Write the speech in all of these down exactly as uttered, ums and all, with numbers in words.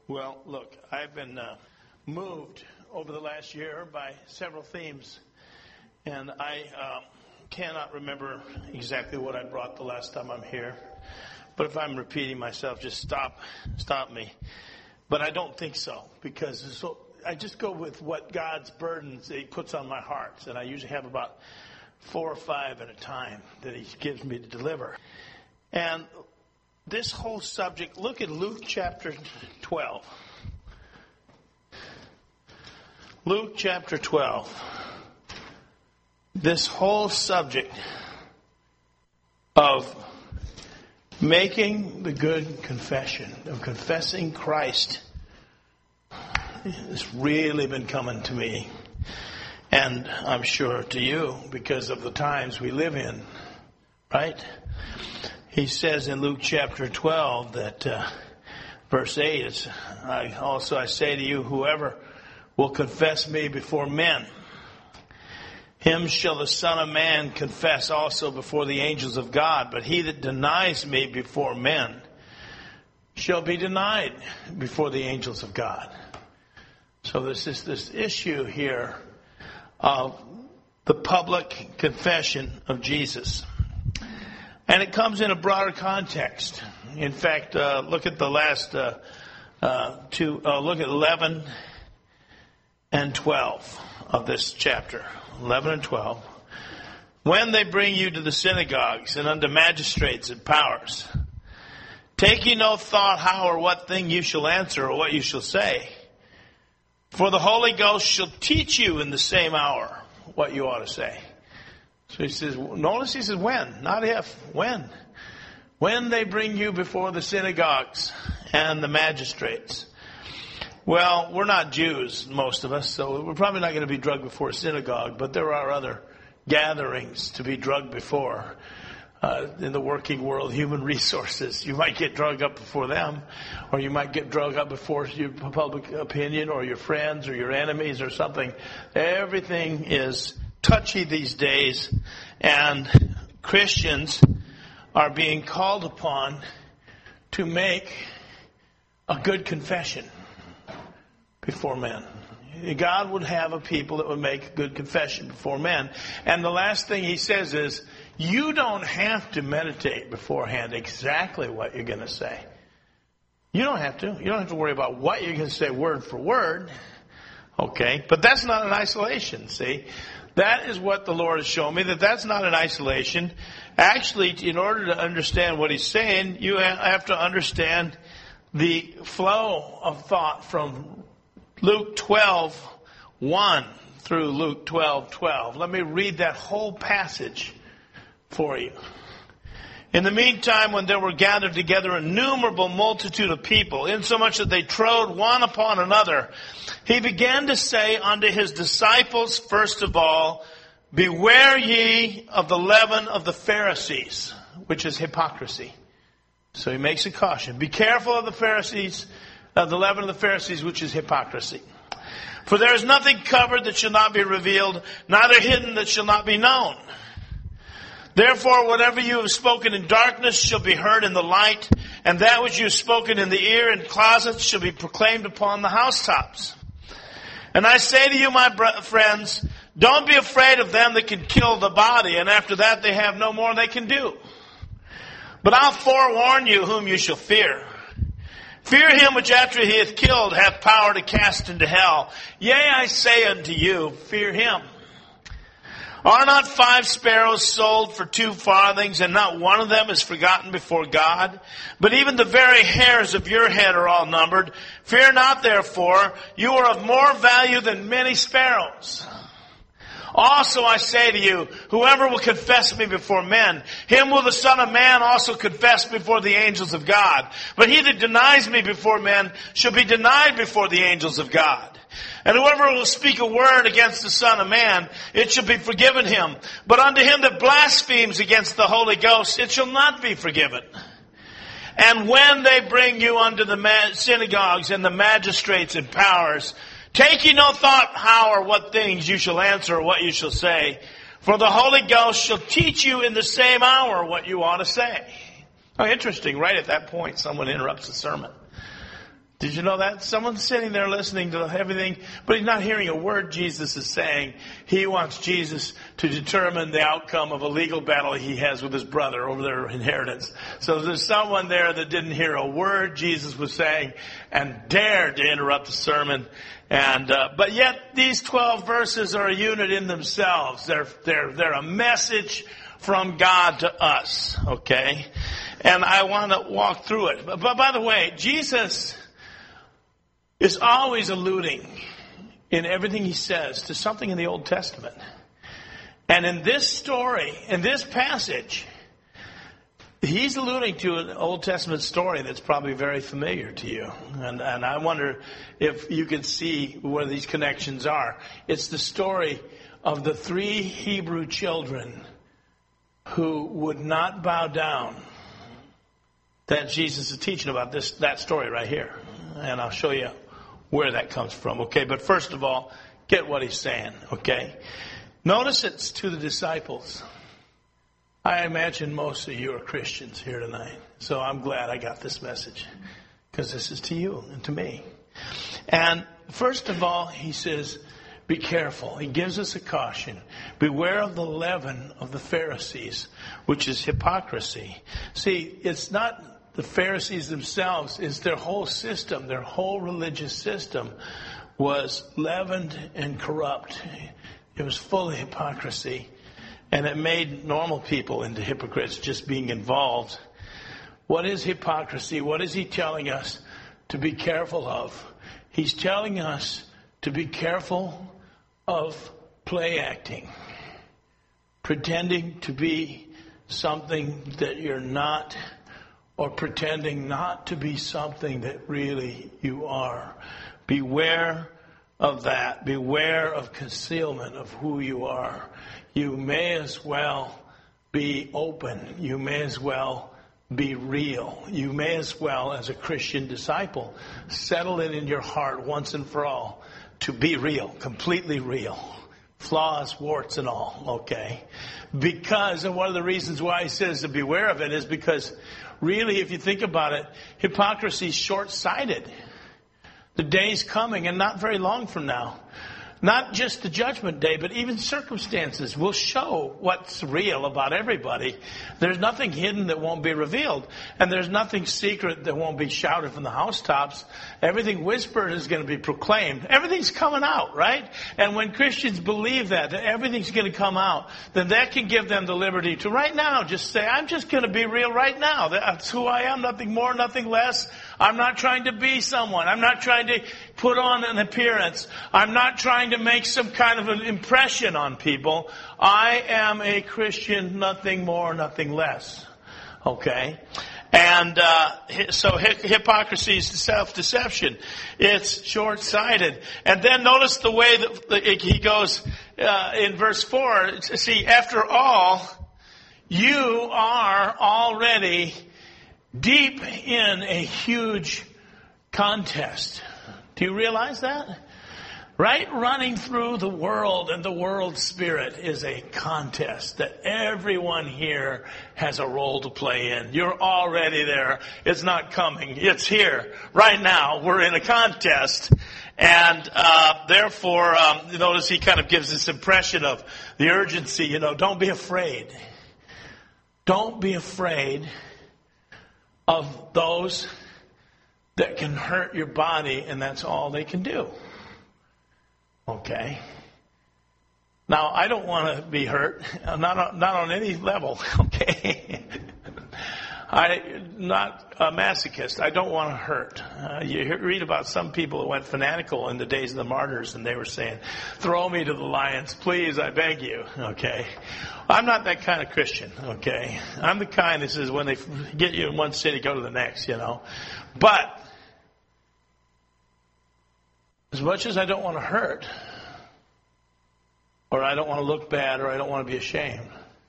Well, look, I've been uh, moved over the last year by several themes, and I uh, cannot remember exactly what I brought the last time I'm here. But if I'm repeating myself, just stop, stop me. But I don't think so, because so I just go with what God's burdens He puts on my heart, and I usually have about four or five at a time that He gives me to deliver. And this whole subject, look at Luke chapter twelve. Luke chapter twelve. This whole subject of making the good confession, of confessing Christ, has really been coming to me. And I'm sure to you, because of the times we live in, right? He says in Luke chapter twelve that, uh, verse eight, it's, I, also I say to you, whoever will confess me before men, him shall the Son of Man confess also before the angels of God. But he that denies me before men shall be denied before the angels of God. So this is this issue here of the public confession of Jesus. And it comes in a broader context. In fact, uh, look at the last uh, uh, two, uh, look at eleven and twelve of this chapter. eleven and twelve. When they bring you to the synagogues and unto magistrates and powers, take ye no thought how or what thing you shall answer or what you shall say. For the Holy Ghost shall teach you in the same hour what you ought to say. So he says, notice he says when, not if, when. When they bring you before the synagogues and the magistrates. Well, we're not Jews, most of us, so we're probably not going to be drugged before a synagogue, but there are other gatherings to be drugged before. Uh, in the working world, human resources, you might get drugged up before them, or you might get drugged up before your public opinion or your friends or your enemies or something. Everything is touchy these days, and Christians are being called upon to make a good confession before men. God would have a people that would make a good confession before men. And the last thing he says is, you don't have to meditate beforehand exactly what you're going to say. You don't have to. You don't have to worry about what you're going to say word for word. Okay? But that's not in isolation, see? That is what the Lord has shown me, that that's not in isolation. Actually, in order to understand what he's saying, you have to understand the flow of thought from Luke twelve one through Luke twelve twelve. Let me read that whole passage for you. In the meantime, when there were gathered together an innumerable multitude of people, insomuch that they trode one upon another, he began to say unto his disciples, first of all, beware ye of the leaven of the Pharisees, which is hypocrisy. So he makes a caution. Be careful of the Pharisees, of the leaven of the Pharisees, which is hypocrisy. For there is nothing covered that shall not be revealed, neither hidden that shall not be known. Therefore, whatever you have spoken in darkness shall be heard in the light, and that which you have spoken in the ear in closets shall be proclaimed upon the housetops. And I say to you, my friends, don't be afraid of them that can kill the body, and after that they have no more they can do. But I'll forewarn you whom you shall fear. Fear him which after he hath killed hath power to cast into hell. Yea, I say unto you, fear him. Are not five sparrows sold for two farthings, and not one of them is forgotten before God? But even the very hairs of your head are all numbered. Fear not, therefore, you are of more value than many sparrows. Also I say to you, whoever will confess me before men, him will the Son of Man also confess before the angels of God. But he that denies me before men shall be denied before the angels of God. And whoever will speak a word against the Son of Man, it shall be forgiven him. But unto him that blasphemes against the Holy Ghost, it shall not be forgiven. And when they bring you unto the synagogues and the magistrates and powers, take ye no thought how or what things you shall answer or what you shall say. For the Holy Ghost shall teach you in the same hour what you ought to say. Oh, interesting. Right at that point, someone interrupts the sermon. Did you know that? Someone's sitting there listening to everything, but he's not hearing a word Jesus is saying. He wants Jesus to determine the outcome of a legal battle he has with his brother over their inheritance. So there's someone there that didn't hear a word Jesus was saying and dared to interrupt the sermon. And uh, but yet these twelve verses are a unit in themselves. They're they're they're a message from God to us. Okay, and I want to walk through it. But, but by the way, Jesus is always alluding in everything he says to something in the Old Testament. And in this story, in this passage, he's alluding to an Old Testament story that's probably very familiar to you. And, and I wonder if you can see where these connections are. It's the story of the three Hebrew children who would not bow down that Jesus is teaching about, this that story right here. And I'll show you where that comes from, okay? But first of all, get what he's saying, okay? Notice it's to the disciples. I imagine most of you are Christians here tonight, so I'm glad I got this message, because this is to you and to me. And first of all, he says, be careful. He gives us a caution. Beware of the leaven of the Pharisees, which is hypocrisy. See, it's not the Pharisees themselves, is their whole system, their whole religious system was leavened and corrupt. It was full of hypocrisy. And it made normal people into hypocrites just being involved. What is hypocrisy? What is he telling us to be careful of? He's telling us to be careful of play acting. Pretending to be something that you're not, or pretending not to be something that really you are. Beware of that. Beware of concealment of who you are. You may as well be open. You may as well be real. You may as well, as a Christian disciple, settle it in your heart once and for all to be real, completely real. Flaws, warts, and all, okay? Because, and one of the reasons why he says to beware of it is because really, if you think about it, hypocrisy is short-sighted. The day's coming, and not very long from now. Not just the judgment day, but even circumstances will show what's real about everybody. There's nothing hidden that won't be revealed. And there's nothing secret that won't be shouted from the housetops. Everything whispered is going to be proclaimed. Everything's coming out, right? And when Christians believe that, that everything's going to come out, then that can give them the liberty to right now just say, I'm just going to be real right now. That's who I am, nothing more, nothing less. I'm not trying to be someone. I'm not trying to put on an appearance. I'm not trying to make some kind of an impression on people. I am a Christian, nothing more, nothing less. Okay? And uh, so hypocrisy is self-deception. It's short-sighted. And then notice the way that he goes uh, in verse four. See, after all, you are already deep in a huge contest. Do you realize that? Right? Running through the world and the world spirit is a contest that everyone here has a role to play in. You're already there. It's not coming. It's here. Right now, we're in a contest. And uh, therefore, um, notice he kind of gives this impression of the urgency. You know, don't be afraid. Don't be afraid of those that can hurt your body, and that's all they can do. Okay? Now, I don't want to be hurt, not on, not on any level, okay? I'm not a masochist. I don't want to hurt. Uh, you read about some people that went fanatical in the days of the martyrs, and they were saying, throw me to the lions, please, I beg you, okay? I'm not that kind of Christian, okay? I'm the kind that says when they get you in one city, go to the next, you know? But as much as I don't want to hurt, or I don't want to look bad, or I don't want to be ashamed,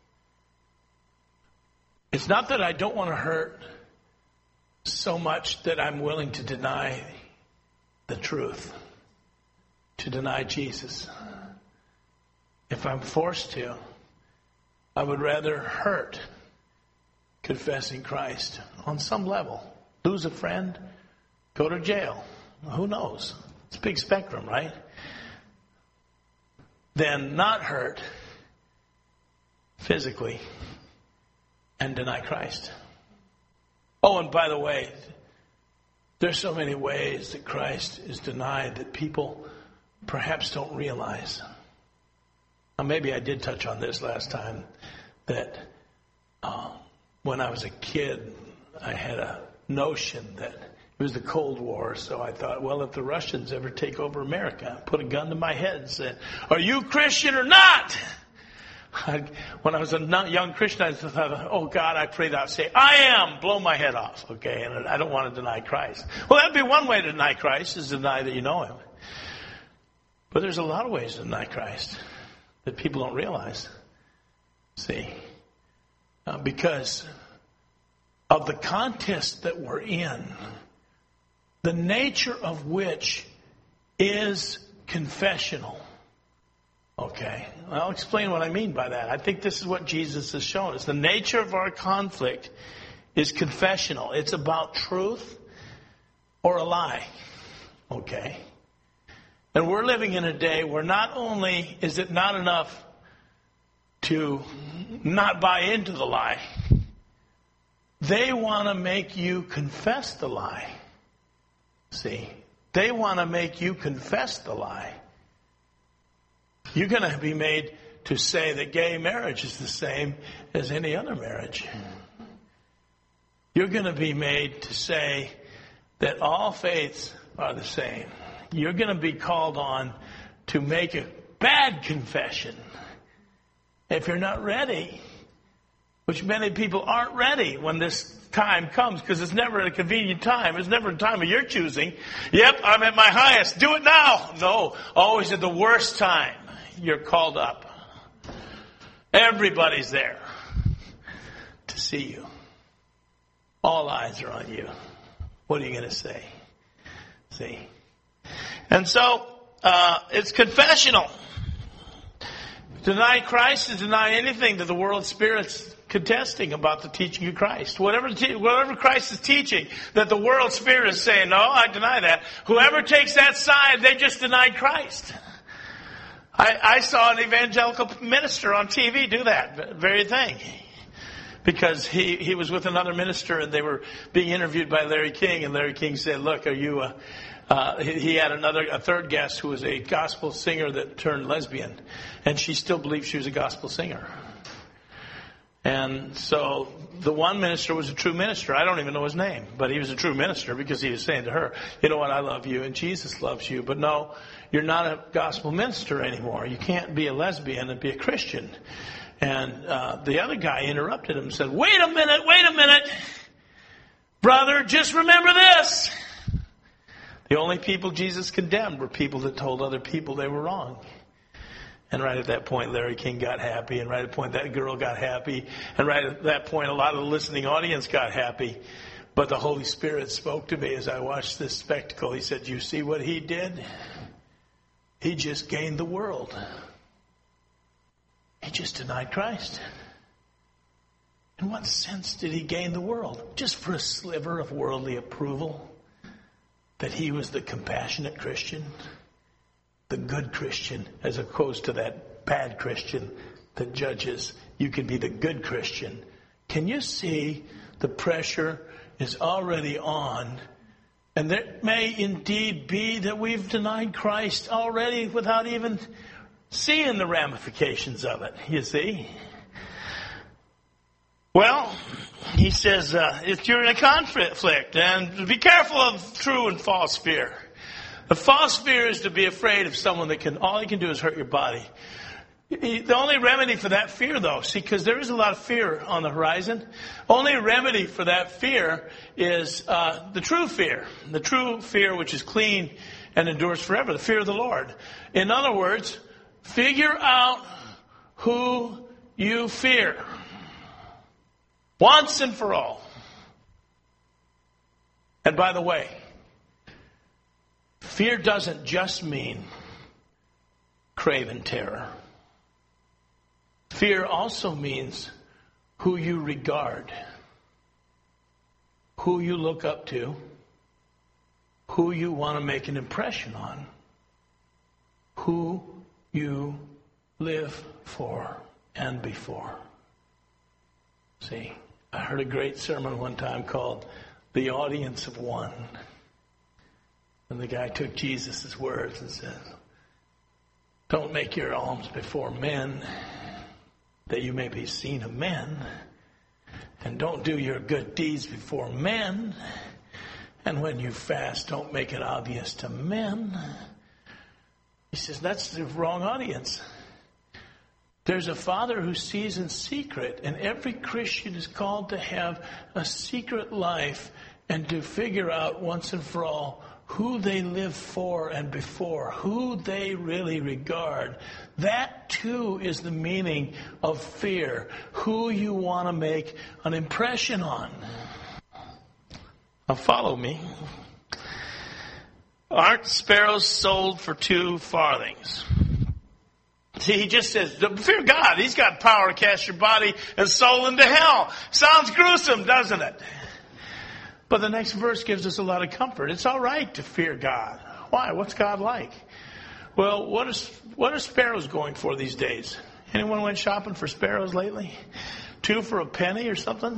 it's not that I don't want to hurt so much that I'm willing to deny the truth, to deny Jesus. If I'm forced to, I would rather hurt confessing Christ on some level. Lose a friend, go to jail. Who knows? It's a big spectrum, right? Than not hurt physically and deny Christ. Oh, and by the way, there's so many ways that Christ is denied that people perhaps don't realize. Now, maybe I did touch on this last time, that uh, when I was a kid, I had a notion that it was the Cold War, so I thought, well, if the Russians ever take over America, I put a gun to my head and said, are you Christian or not? I, when I was a young Christian, I thought, oh, God, I pray that I'd say, I am, blow my head off, okay, and I don't want to deny Christ. Well, that would be one way to deny Christ, is deny that you know him. But there's a lot of ways to deny Christ that people don't realize. See, uh, because of the contest that we're in, the nature of which is confessional. Okay, I'll explain what I mean by that. I think this is what Jesus has shown us. The nature of our conflict is confessional. It's about truth or a lie. Okay? And we're living in a day where not only is it not enough to not buy into the lie, they want to make you confess the lie. See? They want to make you confess the lie. You're going to be made to say that gay marriage is the same as any other marriage. You're going to be made to say that all faiths are the same. You're going to be called on to make a bad confession. If you're not ready, which many people aren't ready when this time comes, because it's never a convenient time. It's never a time of your choosing. Yep, I'm at my highest. Do it now. No, always at the worst time. You're called up. Everybody's there to see you. All eyes are on you. What are you going to say? See? And so, uh, it's confessional. Deny Christ is deny anything that the world spirit's contesting about the teaching of Christ. Whatever, te- whatever Christ is teaching, that the world spirit is saying, no, I deny that. Whoever takes that side, they just denied Christ. I, I saw an evangelical minister on T V do that very thing. Because he, he was with another minister and they were being interviewed by Larry King. And Larry King said, look, are you, uh, uh, he, he had another, a third guest who was a gospel singer that turned lesbian. And she still believed she was a gospel singer. And so the one minister was a true minister. I don't even know his name, but he was a true minister because he was saying to her, you know what, I love you and Jesus loves you. But no, you're not a gospel minister anymore. You can't be a lesbian and be a Christian. And uh, the other guy interrupted him and said, wait a minute, wait a minute. Brother, just remember this. The only people Jesus condemned were people that told other people they were wrong. And right at that point, Larry King got happy. And right at that point, that girl got happy. And right at that point, a lot of the listening audience got happy. But the Holy Spirit spoke to me as I watched this spectacle. He said, you see what he did? He just gained the world. He just denied Christ. In what sense did he gain the world? Just for a sliver of worldly approval? That he was the compassionate Christian? The good Christian, as opposed to that bad Christian that judges. You can be the good Christian. Can you see the pressure is already on? And there may indeed be that we've denied Christ already without even seeing the ramifications of it, you see. Well, he says, uh, if you're in a conflict, and be careful of true and false fear. The false fear is to be afraid of someone that can, all he can do is hurt your body. The only remedy for that fear, though, see, because there is a lot of fear on the horizon. Only remedy for that fear is uh, the true fear. The true fear which is clean and endures forever. The fear of the Lord. In other words, figure out who you fear. Once and for all. And by the way, fear doesn't just mean craven terror. Fear also means who you regard, who you look up to, who you want to make an impression on, who you live for and before. See, I heard a great sermon one time called The Audience of One. And the guy took Jesus' words and said, don't make your alms before men, that you may be seen of men. And don't do your good deeds before men. And when you fast, don't make it obvious to men. He says, that's the wrong audience. There's a Father who sees in secret, and every Christian is called to have a secret life and to figure out once and for all who they live for and before, who they really regard. That too is the meaning of fear, who you want to make an impression on. Now follow me. Aren't sparrows sold for two farthings? See, he just says, fear God. He's got power to cast your body and soul into hell. Sounds gruesome, doesn't it? But the next verse gives us a lot of comfort. It's all right to fear God. Why? What's God like? Well, what is what are sparrows going for these days? Anyone went shopping for sparrows lately? Two for a penny or something?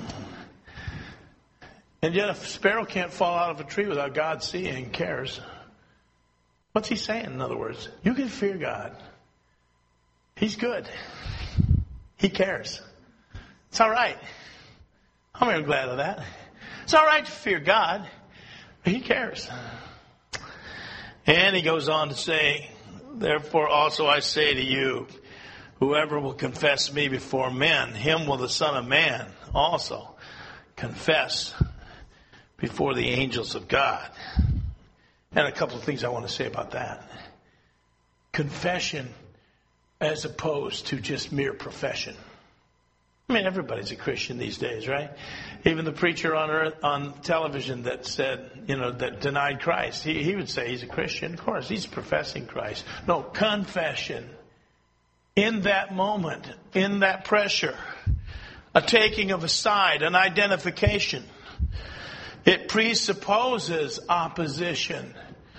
And yet a sparrow can't fall out of a tree without God seeing and cares. What's he saying, in other words? You can fear God. He's good. He cares. It's all right. I'm real glad of that. It's all right to fear God, but he cares. And he goes on to say, therefore also I say to you, whoever will confess me before men, him will the Son of Man also confess before the angels of God. And a couple of things I want to say about that. Confession as opposed to just mere profession. I mean, everybody's a Christian these days, right? Even the preacher on earth, on television that said, you know, that denied Christ, he, he would say he's a Christian. Of course, he's professing Christ. No, confession. In that moment, in that pressure, a taking of a side, an identification. It presupposes opposition.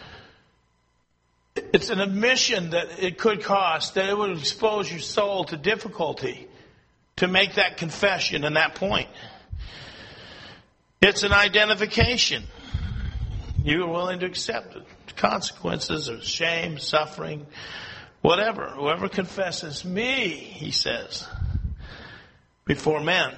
It's an admission that it could cost, that it would expose your soul to difficulty to make that confession and that point. It's an identification. You are willing to accept it. Consequences of shame, suffering, whatever. Whoever confesses me, he says, before men.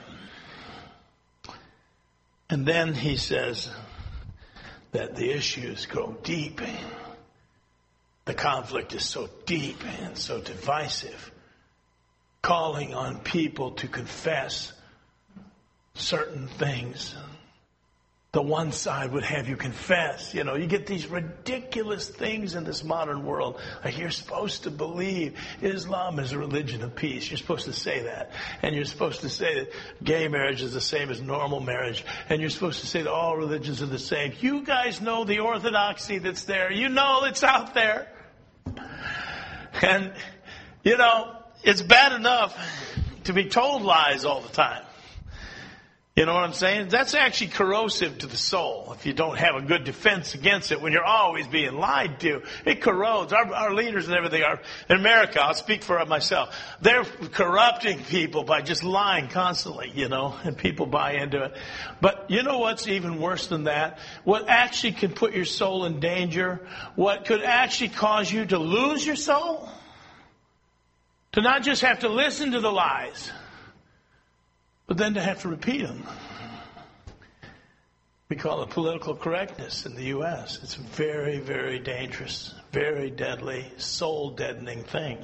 And then he says that the issues go deep. The conflict is so deep and so divisive, calling on people to confess certain things. The one side would have you confess. You know, you get these ridiculous things in this modern world. Like you're supposed to believe Islam is a religion of peace. You're supposed to say that. And you're supposed to say that gay marriage is the same as normal marriage. And you're supposed to say that all religions are the same. You guys know the orthodoxy that's there. You know it's out there. And, you know, it's bad enough to be told lies all the time. You know what I'm saying? That's actually corrosive to the soul if you don't have a good defense against it when you're always being lied to. It corrodes. Our, our leaders and everything are, in America, I'll speak for myself, they're corrupting people by just lying constantly, you know, and people buy into it. But you know what's even worse than that? What actually can put your soul in danger, what could actually cause you to lose your soul? To not just have to listen to the lies, but then to have to repeat them. We call it political correctness in the U S It's a very, very dangerous, very deadly, soul-deadening thing.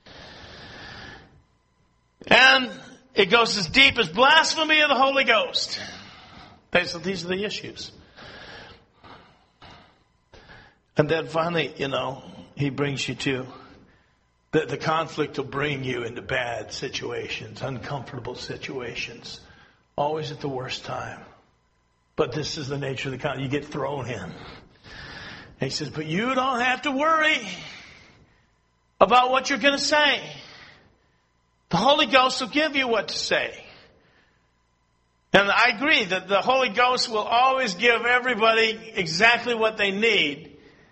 And it goes as deep as blasphemy of the Holy Ghost. These are the issues. And then finally, you know, he brings you to The, the conflict will bring you into bad situations, uncomfortable situations, always at the worst time. But this is the nature of the conflict. You get thrown in. And he says, but you don't have to worry about what you're going to say. The Holy Ghost will give you what to say. And I agree that the Holy Ghost will always give everybody exactly what they need.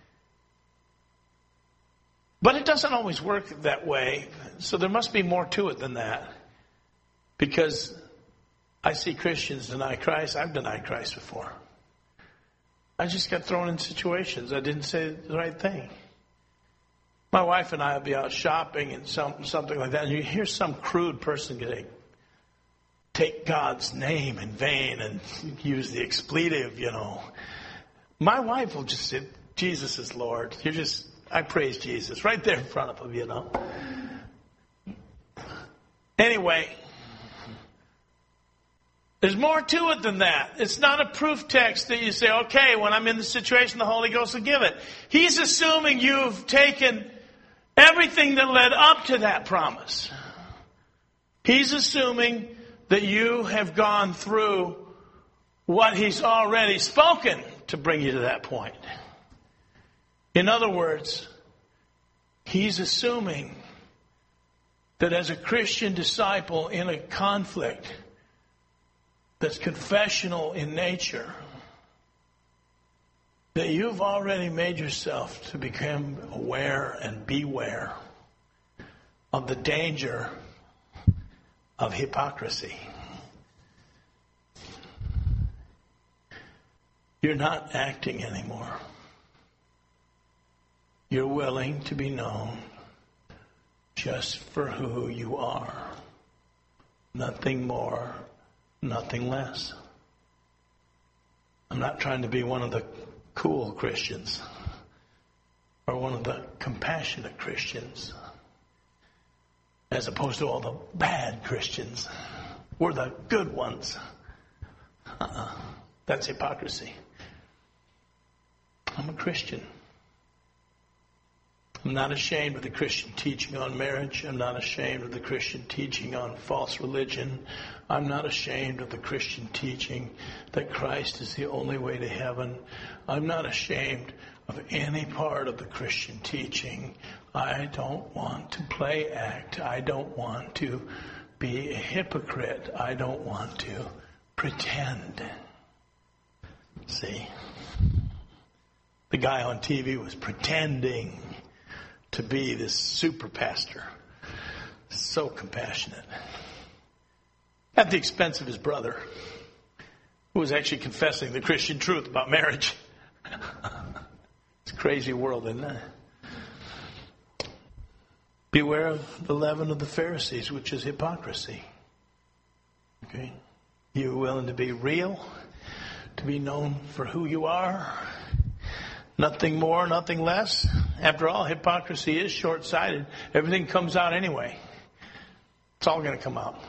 But it doesn't always work that way. So there must be more to it than that. Because I see Christians deny Christ. I've denied Christ before. I just got thrown in situations. I didn't say the right thing. My wife and I will be out shopping and some, something like that. And you hear some crude person getting, take God's name in vain and use the expletive, you know. My wife will just say, Jesus is Lord. You're just, I praise Jesus. Right there in front of him, you know. Anyway, there's more to it than that. It's not a proof text that you say, okay, when I'm in the situation, the Holy Ghost will give it. He's assuming you've taken everything that led up to that promise. He's assuming that you have gone through what he's already spoken to bring you to that point. In other words, he's assuming that as a Christian disciple in a conflict that's confessional in nature, that you've already made yourself to become aware and beware of the danger of hypocrisy. You're not acting anymore. You're willing to be known just for who you are. Nothing more, nothing less. I'm not trying to be one of the cool Christians or one of the compassionate Christians as opposed to all the bad Christians. We're the good ones. Uh-uh. That's hypocrisy. I'm a Christian. I'm not ashamed of the Christian teaching on marriage. I'm not ashamed of the Christian teaching on false religion. I'm not ashamed of the Christian teaching that Christ is the only way to heaven. I'm not ashamed of any part of the Christian teaching. I don't want to play act. I don't want to be a hypocrite. I don't want to pretend. See? The guy on T V was pretending to be this super pastor. So compassionate. At the expense of his brother, who was actually confessing the Christian truth about marriage. It's a crazy world, isn't it? Beware of the leaven of the Pharisees, which is hypocrisy. Okay? You're willing to be real, to be known for who you are. Nothing more, nothing less. After all, hypocrisy is short-sighted. Everything comes out anyway. It's all going to come out.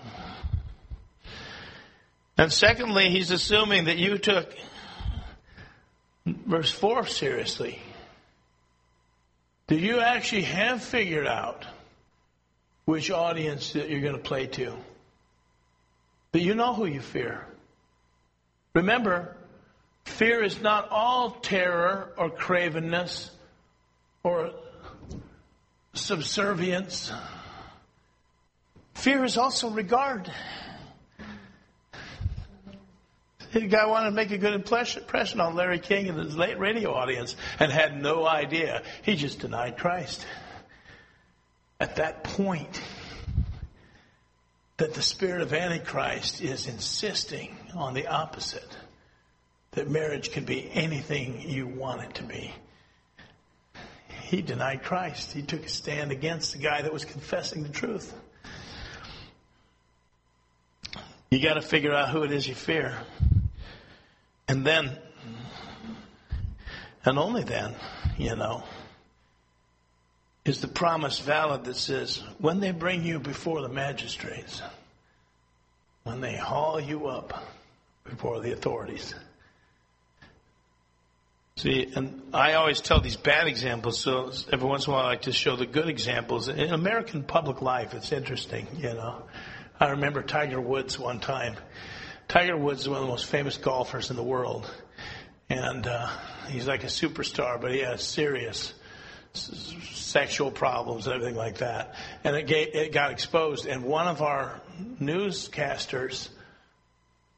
And secondly, he's assuming that you took verse four seriously. Do you actually have figured out which audience that you're going to play to? Do you know who you fear? Remember, fear is not all terror or cravenness or subservience. Fear is also regard. The guy wanted to make a good impression on Larry King and his late radio audience and had no idea. He just denied Christ. At that point, that the spirit of Antichrist is insisting on the opposite. That marriage can be anything you want it to be. He denied Christ. He took a stand against the guy that was confessing the truth. You got to figure out who it is you fear. And then, and only then, you know, is the promise valid that says, when they bring you before the magistrates, when they haul you up before the authorities. See, and I always tell these bad examples, so every once in a while I like to show the good examples. In American public life, it's interesting, you know. I remember Tiger Woods one time. Tiger Woods is one of the most famous golfers in the world. And uh, he's like a superstar, but he has serious s- sexual problems and everything like that. And it, ga- it got exposed. And one of our newscasters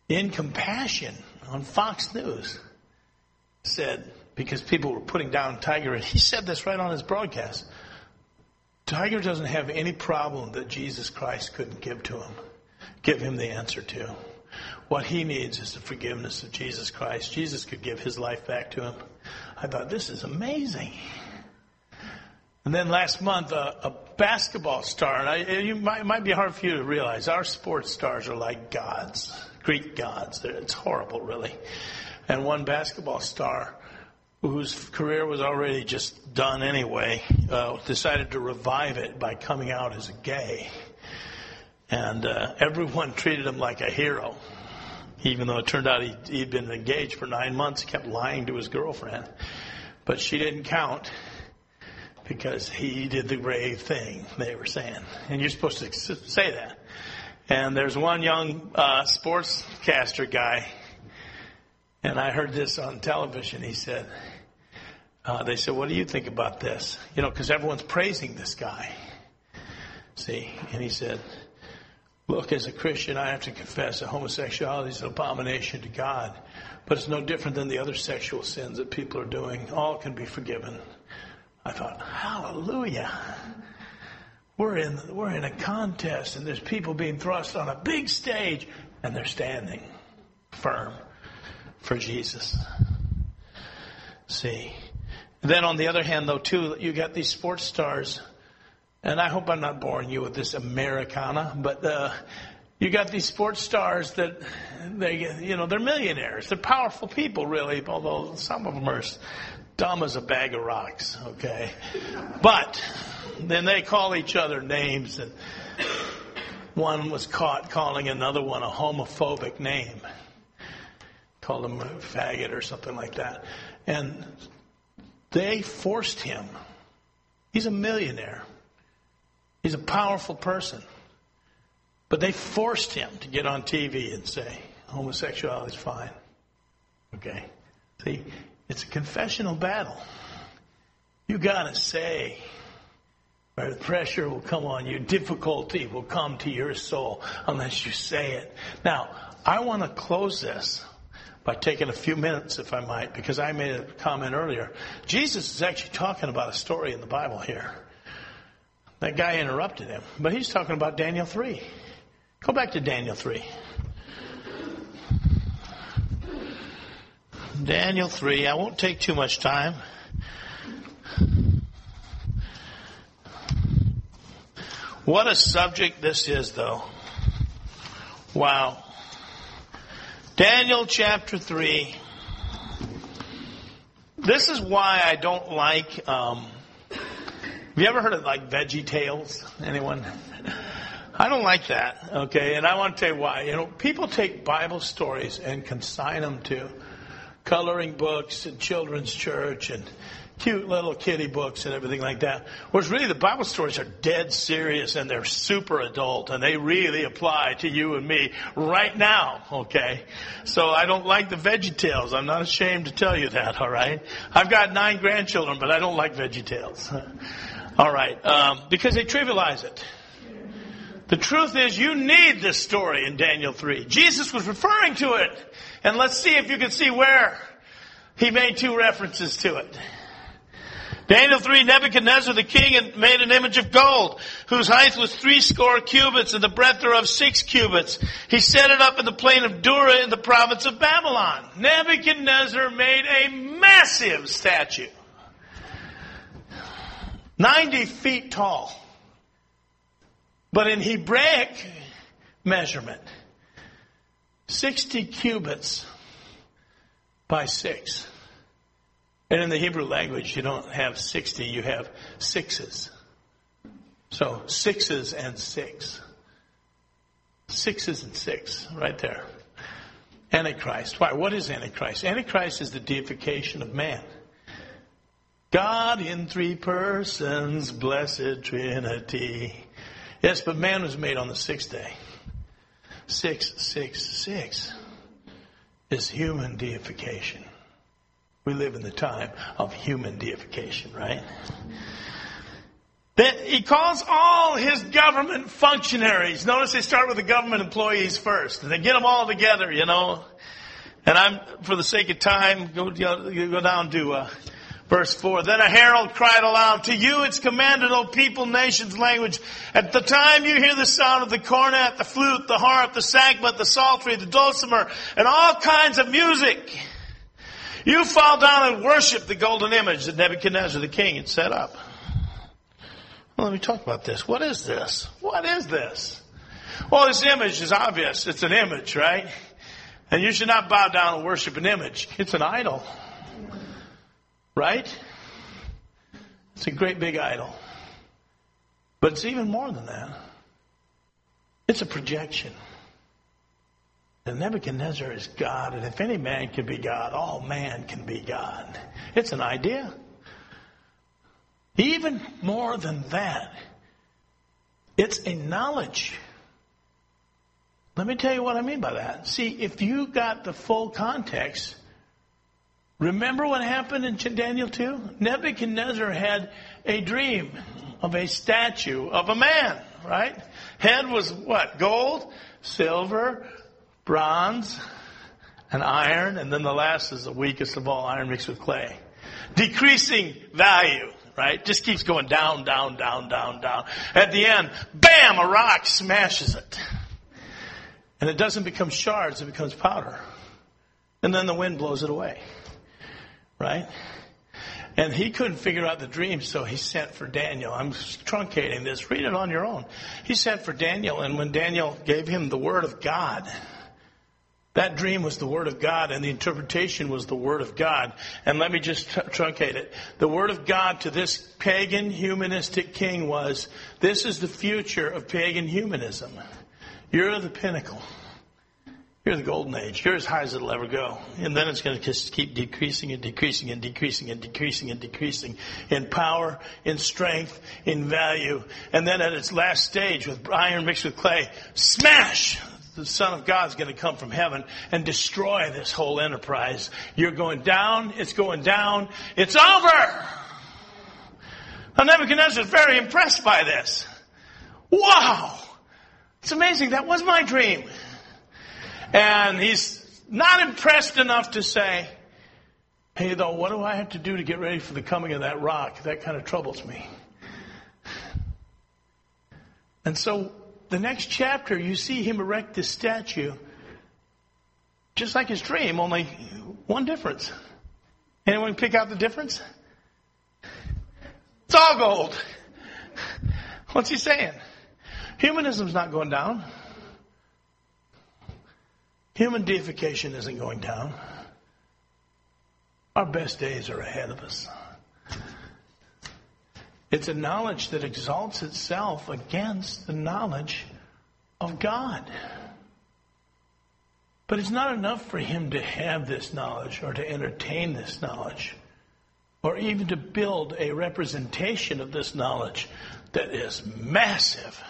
in compassion on Fox News said, because people were putting down Tiger, and he said this right on his broadcast, Tiger doesn't have any problem that Jesus Christ couldn't give to him, give him the answer to. What he needs is the forgiveness of Jesus Christ. Jesus could give his life back to him. I thought, this is amazing. And then last month, a, a basketball star, and I, you might, it might be hard for you to realize, our sports stars are like gods, Greek gods. They're, it's horrible, really. And one basketball star, whose career was already just done anyway, uh, decided to revive it by coming out as a gay. And uh, everyone treated him like a hero, even though it turned out he, he'd been engaged for nine months. He kept lying to his girlfriend. But she didn't count because he did the brave thing, they were saying. And you're supposed to say that. And there's one young uh, sportscaster guy, and I heard this on television. He said, uh, they said, what do you think about this? You know, because everyone's praising this guy. See? And he said, look, as a Christian, I have to confess that homosexuality is an abomination to God. But it's no different than the other sexual sins that people are doing. All can be forgiven. I thought, hallelujah. We're in, we're in a contest, and there's people being thrust on a big stage, and they're standing firm for Jesus. See? Then on the other hand, though, too, you got these sports stars. And I hope I'm not boring you with this Americana, but uh, you got these sports stars that they, you know, they're millionaires. They're powerful people, really, although some of them are dumb as a bag of rocks, okay? But then they call each other names, and one was caught calling another one a homophobic name. Called him a faggot or something like that. And they forced him. He's a millionaire. He's a powerful person. But they forced him to get on T V and say, homosexuality is fine. Okay? See, it's a confessional battle. You got to say, or the pressure will come on you. Difficulty will come to your soul unless you say it. Now, I want to close this by taking a few minutes, if I might, because I made a comment earlier. Jesus is actually talking about a story in the Bible here. That guy interrupted him, but he's talking about Daniel three. Go back to Daniel three. Daniel three. I won't take too much time. What a subject this is, though. Wow. Daniel chapter three. This is why I don't like... Um, Have you ever heard of like Veggie Tales? Anyone? I don't like that, okay? And I want to tell you why. You know, people take Bible stories and consign them to coloring books and children's church and cute little kiddie books and everything like that. Whereas really the Bible stories are dead serious and they're super adult and they really apply to you and me right now, okay? So I don't like the Veggie Tales. I'm not ashamed to tell you that, all right? I've got nine grandchildren, but I don't like Veggie Tales. All right, um, because they trivialize it. The truth is you need this story in Daniel three. Jesus was referring to it. And let's see if you can see where he made two references to it. Daniel three, Nebuchadnezzar the king had made an image of gold, whose height was three score cubits and the breadth thereof six cubits. He set it up in the plain of Dura in the province of Babylon. Nebuchadnezzar made a massive statue. ninety feet tall. But in Hebraic measurement, sixty cubits by six. And in the Hebrew language, you don't have sixty, you have sixes. So sixes and six. Sixes and six, right there. Antichrist. Why? What is Antichrist? Antichrist is the deification of man. God in three persons, blessed Trinity. Yes, but man was made on the sixth day. Six, six, six is human deification. We live in the time of human deification, right? Then he calls all his government functionaries. Notice they start with the government employees first. And they get them all together, you know. And I'm, for the sake of time, go, go down to uh, verse four. Then a herald cried aloud, to you it's commanded, O people, nations, language. At the time you hear the sound of the cornet, the flute, the harp, the sackbut, the psaltery, the dulcimer, and all kinds of music, you fall down and worship the golden image that Nebuchadnezzar the king had set up. Well, let me talk about this. What is this? What is this? Well, this image is obvious. It's an image, right? And you should not bow down and worship an image. It's an idol. Right? It's a great big idol. But it's even more than that. It's a projection. And Nebuchadnezzar is God. And if any man can be God, all man can be God. It's an idea. Even more than that, it's a knowledge. Let me tell you what I mean by that. See, if you got the full context, remember what happened in Daniel two? Nebuchadnezzar had a dream of a statue of a man, right? Head was what? Gold, silver, bronze, and iron. And then the last is the weakest of all, iron mixed with clay. Decreasing value. Right? Just keeps going down, down, down, down, down. At the end, bam, a rock smashes it. And it doesn't become shards, it becomes powder. And then the wind blows it away. Right? And he couldn't figure out the dream, so he sent for Daniel. I'm truncating this. Read it on your own. He sent for Daniel, and when Daniel gave him the word of God, that dream was the Word of God, and the interpretation was the Word of God. And let me just tr- truncate it. The Word of God to this pagan humanistic king was, this is the future of pagan humanism. You're the pinnacle. You're the golden age. You're as high as it'll ever go. And then it's going to just keep decreasing and decreasing and decreasing and decreasing and decreasing in power, in strength, in value. And then at its last stage, with iron mixed with clay, smash! The Son of God is going to come from heaven and destroy this whole enterprise. You're going down. It's going down. It's over. Now Nebuchadnezzar is very impressed by this. Wow. It's amazing. That was my dream. And he's not impressed enough to say, hey, though, what do I have to do to get ready for the coming of that rock? That kind of troubles me. And so the next chapter, you see him erect this statue, just like his dream, only one difference. Anyone pick out the difference? It's all gold. What's he saying? Humanism's not going down. Human deification isn't going down. Our best days are ahead of us. It's a knowledge that exalts itself against the knowledge of God. But it's not enough for him to have this knowledge or to entertain this knowledge or even to build a representation of this knowledge that is massive.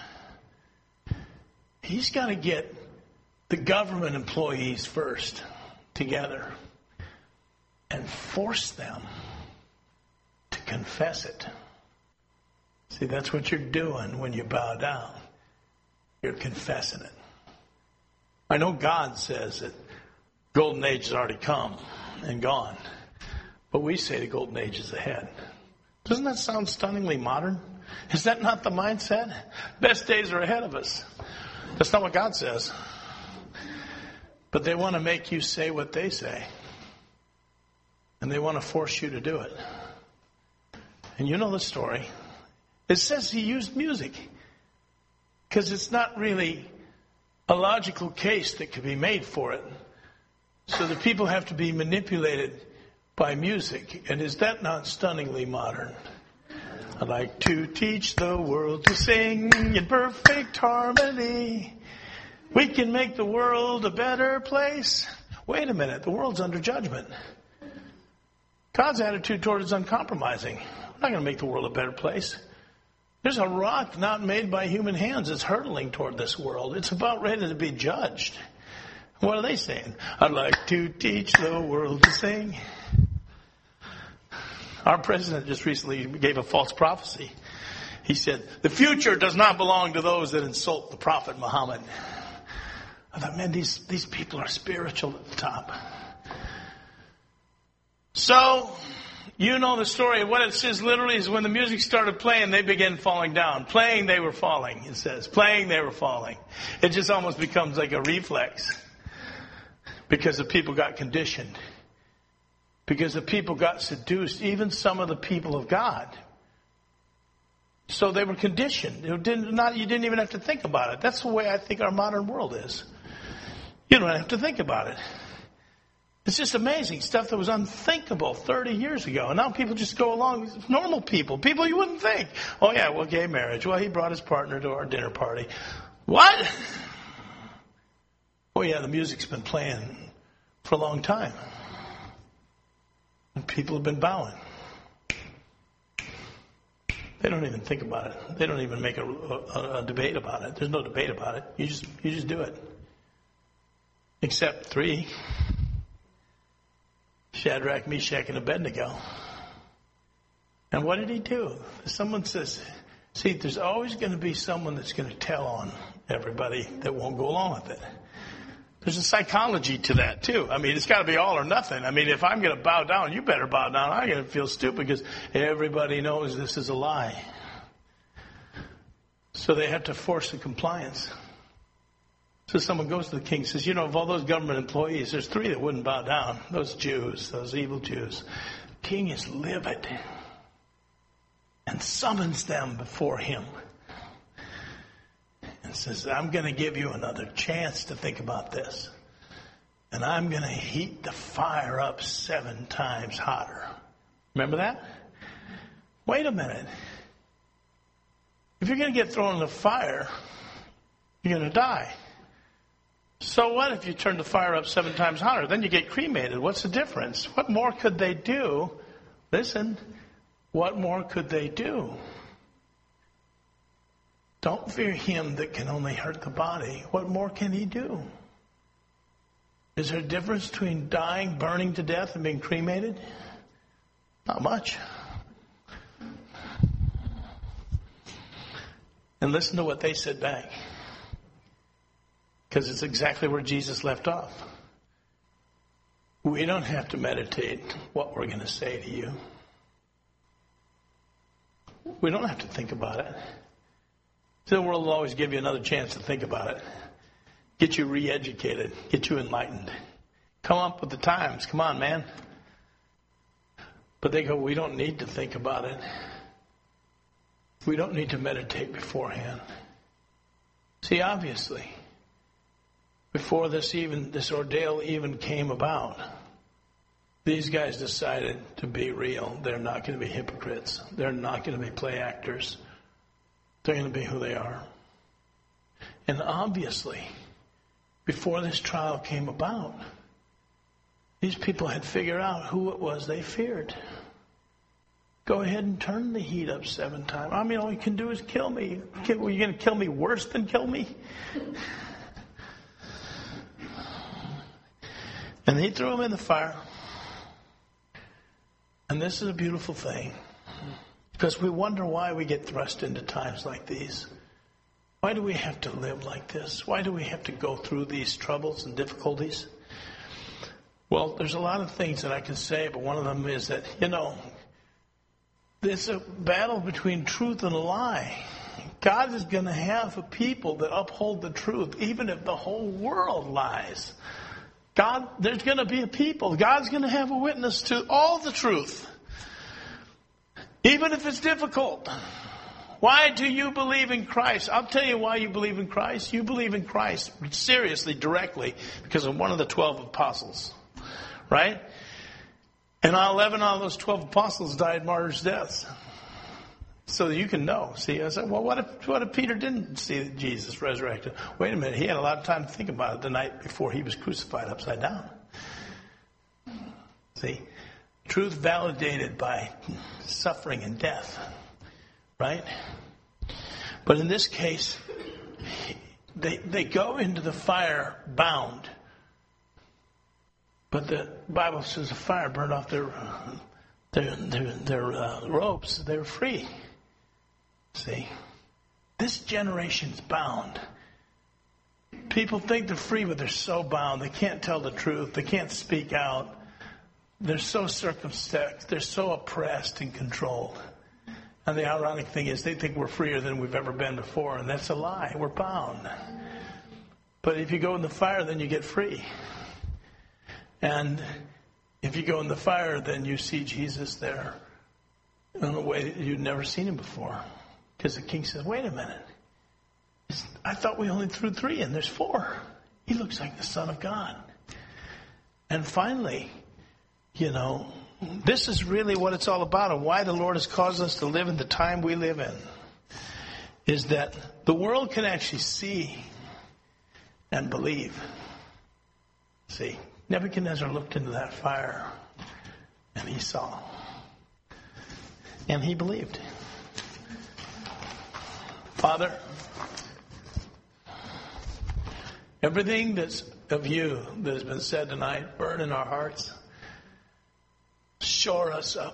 He's got to get the government employees first together and force them to confess it. See, that's what you're doing when you bow down. You're confessing it. I know God says that golden age has already come and gone. But we say the golden age is ahead. Doesn't that sound stunningly modern? Is that not the mindset? Best days are ahead of us. That's not what God says. But they want to make you say what they say. And they want to force you to do it. And you know the story. It says he used music. Because it's not really a logical case that could be made for it. So the people have to be manipulated by music. And is that not stunningly modern? I'd like to teach the world to sing in perfect harmony. We can make the world a better place. Wait a minute, the world's under judgment. God's attitude toward it is uncompromising. I'm not going to make the world a better place. There's a rock not made by human hands that's hurtling toward this world. It's about ready to be judged. What are they saying? I'd like to teach the world to sing. Our president just recently gave a false prophecy. He said, the future does not belong to those that insult the Prophet Muhammad. I thought, man, these, these people are spiritual at the top. So, you know the story. What it says literally is when the music started playing, they began falling down. Playing, they were falling, it says. Playing, they were falling. It just almost becomes like a reflex. Because the people got conditioned. Because the people got seduced. Even some of the people of God. So they were conditioned. It didn't, not, you didn't even have to think about it. That's the way I think our modern world is. You don't have to think about it. It's just amazing. Stuff that was unthinkable thirty years ago. And now people just go along. Normal people. People you wouldn't think. Oh yeah, well, gay marriage. Well, he brought his partner to our dinner party. What? Oh yeah, the music's been playing for a long time. And people have been bowing. They don't even think about it. They don't even make a, a, a debate about it. There's no debate about it. You just you just do it. Except three. Shadrach, Meshach, and Abednego. And what did he do? Someone says, see, there's always going to be someone that's going to tell on everybody that won't go along with it. There's a psychology to that, too. I mean, it's got to be all or nothing. I mean, if I'm going to bow down, you better bow down. I'm going to feel stupid because everybody knows this is a lie. So they have to force the compliance. So someone goes to the king and says, you know, of all those government employees, there's three that wouldn't bow down. Those Jews, those evil Jews. The king is livid and summons them before him. And says, I'm going to give you another chance to think about this. And I'm going to heat the fire up seven times hotter. Remember that? Wait a minute. If you're going to get thrown in the fire, you're going to die. So what if you turn the fire up seven times hotter? Then you get cremated. What's the difference? What more could they do? Listen, what more could they do? Don't fear him that can only hurt the body. What more can he do? Is there a difference between dying, burning to death, and being cremated? Not much. And listen to what they said back. Because it's exactly where Jesus left off. We don't have to meditate what we're going to say to you. We don't have to think about it. The world will always give you another chance to think about it. Get you re-educated. Get you enlightened. Come up with the times. Come on, man. But they go, we don't need to think about it. We don't need to meditate beforehand. See, obviously, before this even this ordeal even came about, these guys decided to be real. They're not going to be hypocrites. They're not going to be play actors. They're going to be who they are. And obviously, before this trial came about, these people had figured out who it was they feared. Go ahead and turn the heat up seven times. I mean, all you can do is kill me. Were you going to kill me worse than kill me? And he threw him in the fire. And this is a beautiful thing. Because we wonder why we get thrust into times like these. Why do we have to live like this? Why do we have to go through these troubles and difficulties? Well, there's a lot of things that I can say, but one of them is that, you know, there's a battle between truth and a lie. God is going to have a people that uphold the truth, even if the whole world lies. God, there's going to be a people. God's going to have a witness to all the truth. Even if it's difficult. Why do you believe in Christ? I'll tell you why you believe in Christ. You believe in Christ seriously, directly, because of one of the twelve apostles. Right? And eleven out of those twelve apostles died martyrs' deaths. So you can know. See, I said, well, what if, what if Peter didn't see Jesus resurrected? Wait a minute. He had a lot of time to think about it the night before he was crucified upside down. See? Truth validated by suffering and death, right? But in this case, they they go into the fire bound. But the Bible says the fire burned off their their their, their uh, ropes. They were free. See? This generation's bound. People think they're free, but they're so bound. They can't tell the truth. They can't speak out. They're so circumspect. They're so oppressed and controlled. And the ironic thing is they think we're freer than we've ever been before, and that's a lie. We're bound. But if you go in the fire, then you get free. And if you go in the fire, then you see Jesus there in a way that you've never seen him before. Because the king says, wait a minute. I thought we only threw three and there's four. He looks like the Son of God. And finally, you know, this is really what it's all about, and why the Lord has caused us to live in the time we live in, is that the world can actually see and believe. See, Nebuchadnezzar looked into that fire and he saw. And he believed. Father, everything that's of you that has been said tonight, burn in our hearts. Shore us up.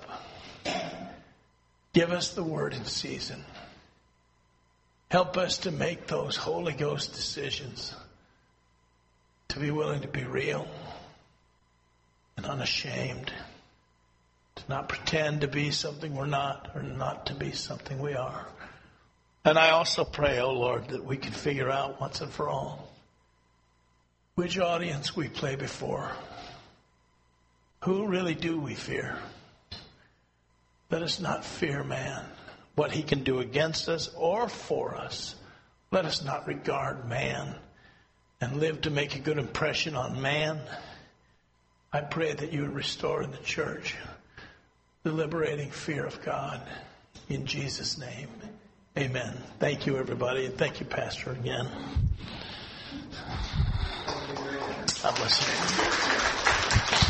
Give us the word in season. Help us to make those Holy Ghost decisions. To be willing to be real and unashamed. To not pretend to be something we're not, or not to be something we are. And I also pray, oh Lord, that we can figure out once and for all which audience we play before. Who really do we fear? Let us not fear man, what he can do against us or for us. Let us not regard man and live to make a good impression on man. I pray that you would restore in the church the liberating fear of God. In Jesus' name, amen. Thank you, everybody, and thank you, Pastor, again. God bless you.